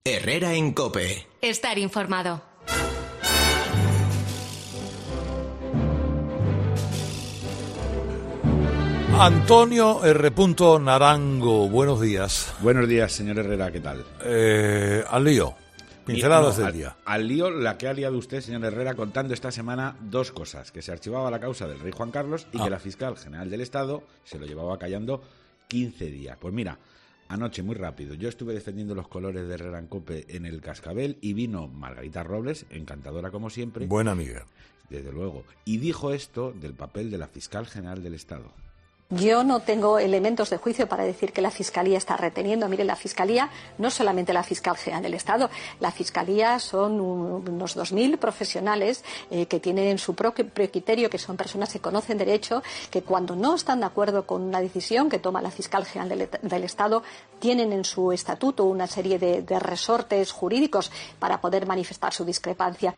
Herrera en COPE. Estar informado. Antonio R. Narango, buenos días. Buenos días, señor Herrera, ¿qué tal? Al lío, pinceladas del día. Al lío, la que ha liado usted, señor Herrera, contando esta semana dos cosas: que se archivaba la causa del rey Juan Carlos y que la fiscal general del Estado se lo llevaba callando 15 días. Pues mira, anoche, muy rápido, yo estuve defendiendo los colores de Herrera en COPE en el Cascabel y vino Margarita Robles, encantadora como siempre. Buena amiga. Desde luego. Y dijo esto del papel de la fiscal general del Estado. Yo no tengo elementos de juicio para decir que la Fiscalía está reteniendo. Mire, la Fiscalía, no solamente la Fiscal General del Estado, la Fiscalía son unos 2.000 profesionales que tienen su propio criterio, que son personas que conocen derecho, que cuando no están de acuerdo con una decisión que toma la Fiscal General del Estado, tienen en su estatuto una serie de resortes jurídicos para poder manifestar su discrepancia.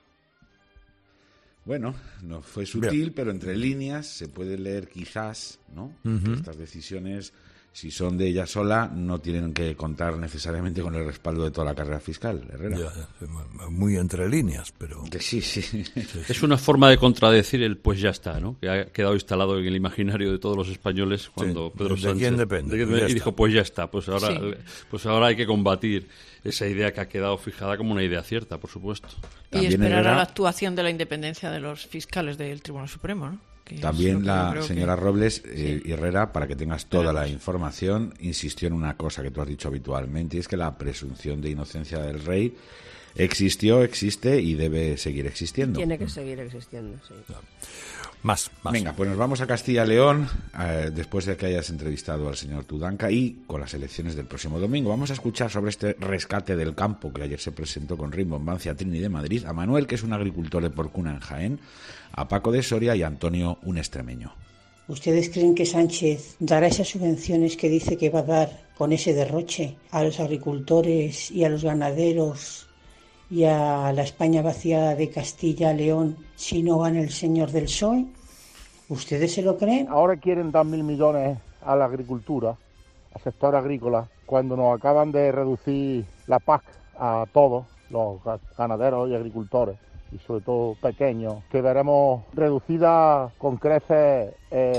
Bueno, no fue sutil, bien, pero entre líneas se puede leer quizás, ¿no? Que estas decisiones, si son de ella sola, no tienen que contar necesariamente con el respaldo de toda la carrera fiscal, Herrera. Ya, muy entre líneas, pero... Que sí. Es una forma de contradecir el pues ya está, ¿no? Que ha quedado instalado en el imaginario de todos los españoles cuando Pedro Sánchez... ¿De quién depende? Y dijo, pues ya está, pues ahora hay que combatir esa idea que ha quedado fijada como una idea cierta, por supuesto. Y esperar a la actuación de la independencia de los fiscales del Tribunal Supremo, ¿no? También la señora Robles, Herrera, para que tengas toda la información, insistió en una cosa que tú has dicho habitualmente, y es que la presunción de inocencia del rey existió, existe y debe seguir existiendo. Tiene que seguir existiendo, sí. Más. Venga, pues nos vamos a Castilla y León, después de que hayas entrevistado al señor Tudanca y con las elecciones del próximo domingo. Vamos a escuchar sobre este rescate del campo que ayer se presentó con rimbombancia a Trini de Madrid, a Manuel, que es un agricultor de Porcuna en Jaén, a Paco de Soria y a Antonio, un extremeño. ¿Ustedes creen que Sánchez dará esas subvenciones que dice que va a dar con ese derroche a los agricultores y a los ganaderos y a la España vaciada de Castilla y León si no gana el señor del PSOE? ¿Ustedes se lo creen? Ahora quieren dar 1.000 millones a la agricultura, al sector agrícola, cuando nos acaban de reducir la PAC a todos los ganaderos y agricultores, y sobre todo pequeños, que veremos reducida con creces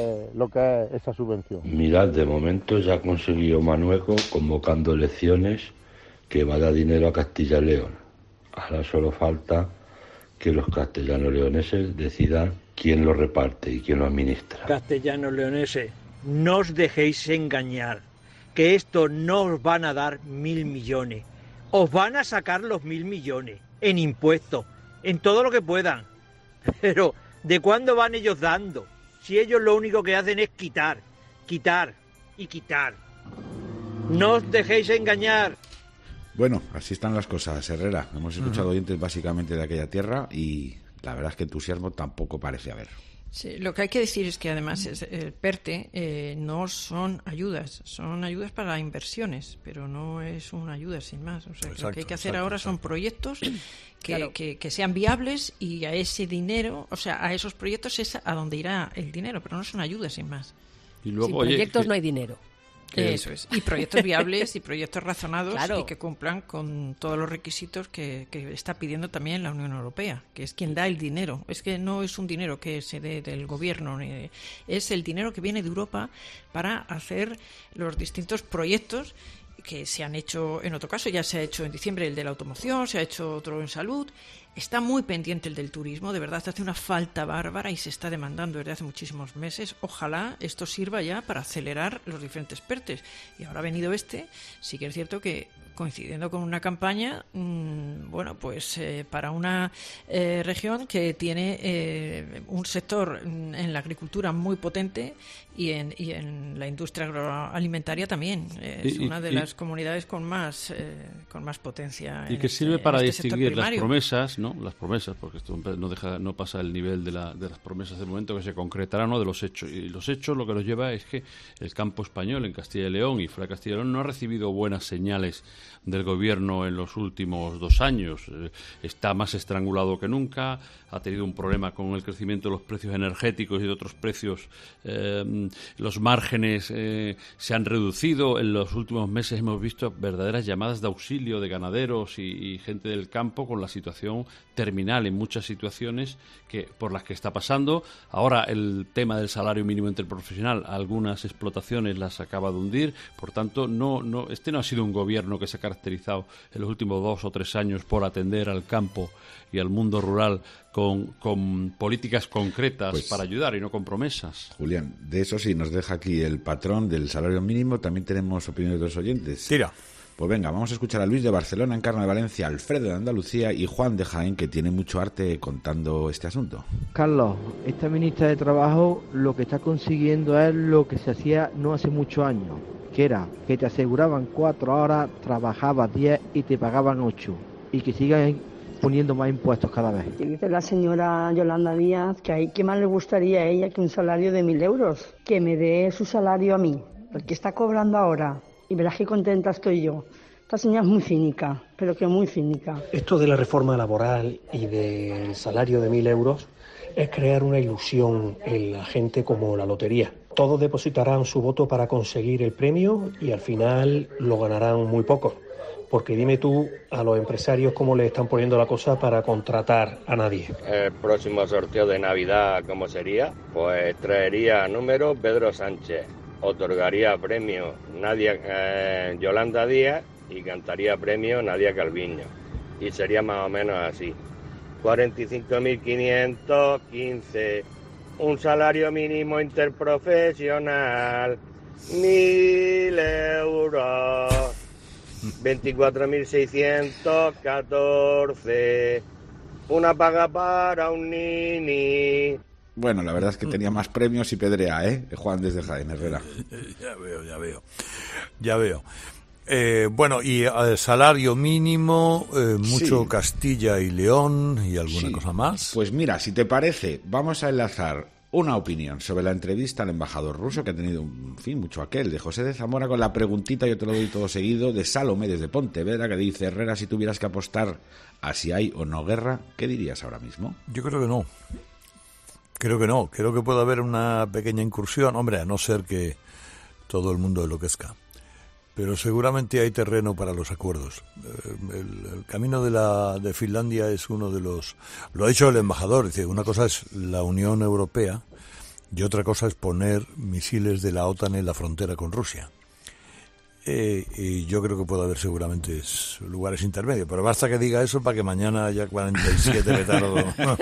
lo que es esa subvención. Mirad, de momento ya ha conseguido Manueco convocando elecciones que va a dar dinero a Castilla y León. Ahora solo falta que los castellanos-leoneses decidan quién lo reparte y quién lo administra. Castellanos-leoneses, no os dejéis engañar, que esto no os van a dar 1.000 millones. Os van a sacar los 1.000 millones en impuestos, en todo lo que puedan. Pero, ¿de cuándo van ellos dando? Si ellos lo único que hacen es quitar y quitar. No os dejéis engañar. Bueno, así están las cosas, Herrera. Hemos escuchado oyentes básicamente de aquella tierra y la verdad es que entusiasmo tampoco parece haber. Sí, lo que hay que decir es que además el PERTE no son ayudas para inversiones, pero no es una ayuda sin más. O sea, lo que hay que hacer ahora son proyectos que sean viables y a ese dinero, o sea, a esos proyectos es a donde irá el dinero, pero no son ayudas sin más. Y luego, sin proyectos no hay dinero. Eso es. Y proyectos viables y proyectos razonados, claro, y que cumplan con todos los requisitos que está pidiendo también la Unión Europea, que es quien da el dinero. Es que no es un dinero que se dé del gobierno, es el dinero que viene de Europa para hacer los distintos proyectos que se han hecho en otro caso. Ya se ha hecho en diciembre el de la automoción, se ha hecho otro en salud. Está muy pendiente el del turismo, de verdad hace una falta bárbara y se está demandando desde hace muchísimos meses. Ojalá esto sirva ya para acelerar los diferentes PERTEs. Y ahora ha venido sí que es cierto que coincidiendo con una campaña, para una región que tiene un sector en la agricultura muy potente y en la industria agroalimentaria también. Es una de las comunidades con más potencia. Y que sirve para distinguir las promesas, ¿no? Las promesas, porque esto no pasa el nivel de las promesas del momento que se concretarán, ¿no? De los hechos. Y los hechos lo que nos lleva es que el campo español en Castilla y León y fuera de Castilla y León no ha recibido buenas señales del gobierno en los últimos 2 años. Está más estrangulado que nunca, ha tenido un problema con el crecimiento de los precios energéticos y de otros precios. Los márgenes se han reducido. En los últimos meses hemos visto verdaderas llamadas de auxilio de ganaderos y gente del campo con la situación terminal en muchas situaciones por las que está pasando. Ahora el tema del salario mínimo interprofesional, algunas explotaciones las acaba de hundir. Por tanto, este no ha sido un gobierno que se ha caracterizado en los últimos 2 o 3 años por atender al campo y al mundo rural con políticas concretas para ayudar y no con promesas. Julián, de eso sí nos deja aquí el patrón del salario mínimo. También tenemos opiniones de los oyentes. Tira. Pues venga, vamos a escuchar a Luis de Barcelona, Encarna de Valencia, Alfredo de Andalucía y Juan de Jaén, que tiene mucho arte contando este asunto. Carlos, esta ministra de Trabajo lo que está consiguiendo es lo que se hacía no hace muchos años, que era que te aseguraban 4 horas, trabajabas 10 y te pagaban 8, y que sigan poniendo más impuestos cada vez. Y dice la señora Yolanda Díaz que ¿qué más le gustaría a ella que un salario de 1.000 euros? Que me dé su salario a mí, el que está cobrando ahora. Y verás qué contenta estoy yo. Esta señora es muy cínica, pero que muy cínica. Esto de la reforma laboral y del salario de 1.000 euros es crear una ilusión en la gente como la lotería. Todos depositarán su voto para conseguir el premio y al final lo ganarán muy pocos. Porque dime tú a los empresarios cómo le están poniendo la cosa para contratar a nadie. El próximo sorteo de Navidad, ¿cómo sería? Pues traería número Pedro Sánchez. Otorgaría premio Yolanda Díaz y cantaría premio Nadia Calviño. Y sería más o menos así. 45.515. Un salario mínimo interprofesional. 1.000 euros. 24.614. Una paga para un nini. Bueno, la verdad es que tenía más premios y pedrea, Juan desde Jaén, Herrera. Ya veo. Bueno, y salario mínimo, mucho sí. Castilla y León y alguna cosa más. Pues mira, si te parece, vamos a enlazar una opinión sobre la entrevista al embajador ruso, que ha tenido, en fin, mucho aquel, de José de Zamora, con la preguntita, yo te lo doy todo seguido, de Salomé desde Pontevedra, que dice: Herrera, si tuvieras que apostar a si hay o no guerra, ¿qué dirías ahora mismo? Yo creo que no. Creo que puede haber una pequeña incursión, hombre, a no ser que todo el mundo enloquezca. Pero seguramente hay terreno para los acuerdos. El camino de Finlandia es uno de los... Lo ha dicho el embajador, dice, una cosa es la Unión Europea y otra cosa es poner misiles de la OTAN en la frontera con Rusia. Y yo creo que puede haber seguramente lugares intermedios, pero basta que diga eso para que mañana haya 47 petardos.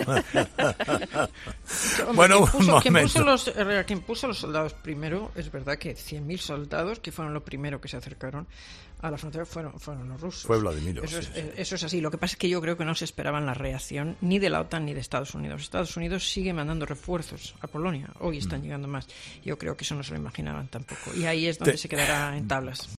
Bueno, quien puso los soldados primero, es verdad que 100.000 soldados, que fueron los primeros que se acercaron a la frontera, fueron los rusos. Fue Vladimir. Eso es así. Lo que pasa es que yo creo que no se esperaban la reacción ni de la OTAN ni de Estados Unidos. Estados Unidos sigue mandando refuerzos a Polonia. Hoy están llegando más. Yo creo que eso no se lo imaginaban tampoco. Y ahí es donde se quedará en tablas.